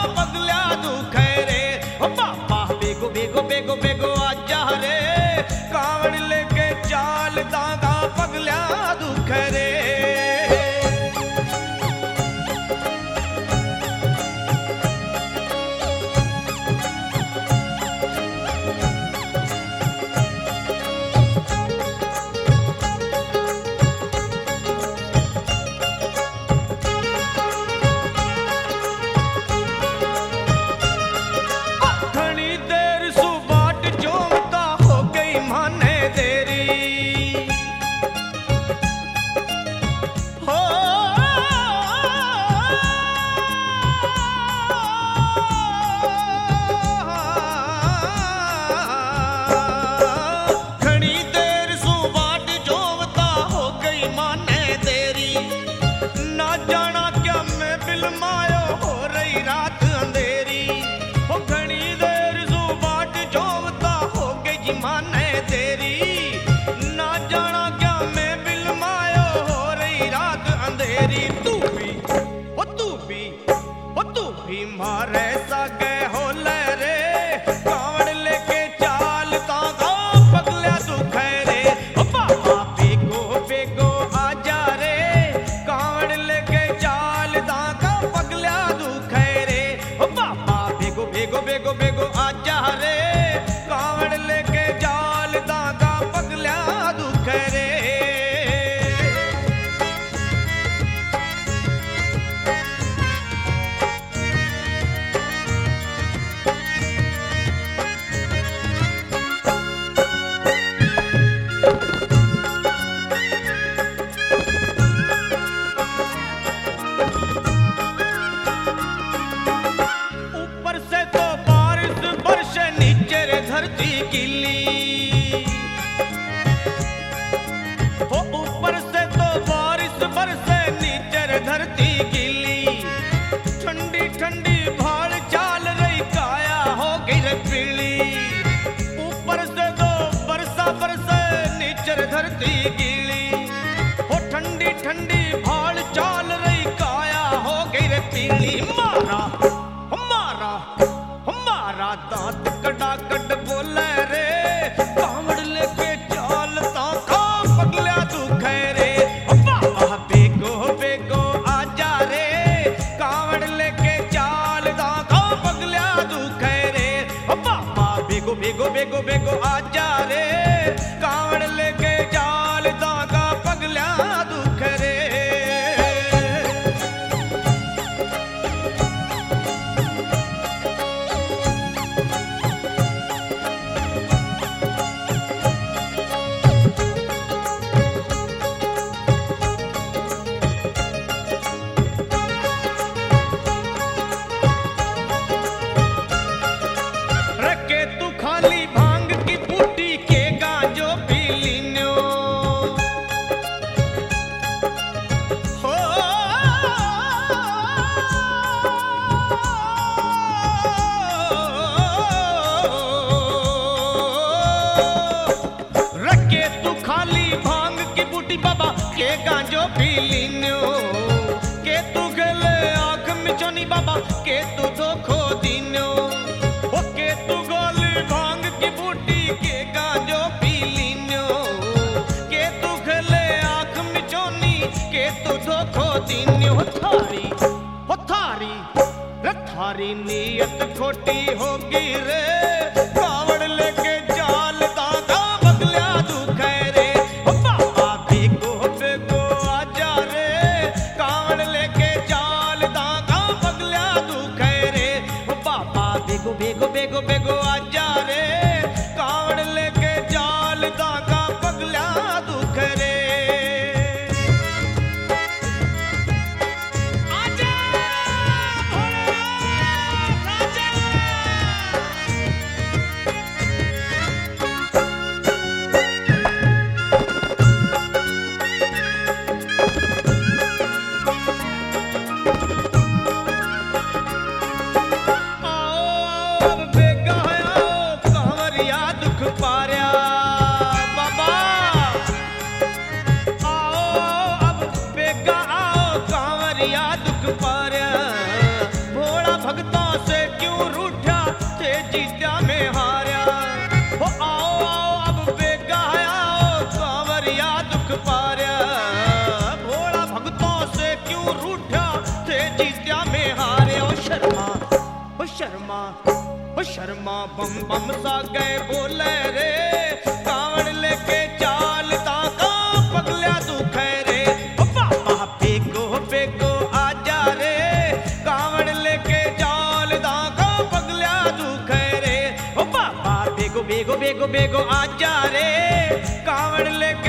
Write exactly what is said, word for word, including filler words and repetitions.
पगल्या दुख रे। ओ बाबा बेगो बेगो बेगो बेगो आजा रे, कावड़ लेके चाल दागा पगल्या दुख रे। मारे सागे होले रे, कावड़ लेके चाल तागा पगल्या दुख रे। ओ बाबा बेगो बेगो आजा रे, कावड़ लेके चाल तागा पगल्या दुख रे। ओ बाबा बेगो बेगो बेगो बेगो आजा रे, कावड़ लेके चाल तागा पगल्या दुख रे। धरती गिली हो, ऊपर से तो बारिश बरसे नीचे रे धरती गिली। ठंडी ठंडी भाड़ चाल रही काया हो गई रे पीली। ऊपर से तो बरसा बरसे नीचे रे धरती गिली हो, ठंडी ठंडी भाड़ चाल रही काया हो गई रे पीली। मारा मारा मारा दांत कड़ा कड़ बोले रे, कावड़ लेके चाल ताका पगल्या दुख रे। ओ बाबा बेगो बेगो आजा रे, कावड़ लेके चाल ताका पगल्या दुख रे। ओ बाबा बेगो बेगो बेगो बेगो आजा रे, कावड़ लेके चाल ताका पगल्या दुख रे। के गांजो पी लीन्यो, के तू गले आँख मिचोनी बाबा, के तू धोखो दीन्यो। ओ के तू गोली भांग की बूटी, के गांजो पी लीन्यो, के तू गले आँख मिचोनी, के तू धोखो दीन्यो। थारी ओ थारी रे थारी नीयत खोटी होगी रे, कावड़ लेके चाल दागा पगल्या दुख रे। बेगो बेगो बेगो आजा रे, कावड़ लेके चाल दागा पगल्या दुख रे। आजा राजा। से क्यों रूठा थे जीत्या में हारा। हो आओ आओ अब बेगा आओ कांवरिया दुख पारा। भोला भक्तों से क्यों रूठा थे जीत्या में हारे। ओ शर्मा ओ शर्मा ओ शर्मा बम बम सा गए बोले रे कावड़ लेके चाल ताका पगल्या दुखे रे। ओ बाबा बेगो बेगो आजा रे कावड़ लेके चाल ताका पगल्या दुखे रे। ओ बाबा बेगो बेगो बेगो बेगो आजा रे कावड़ लेके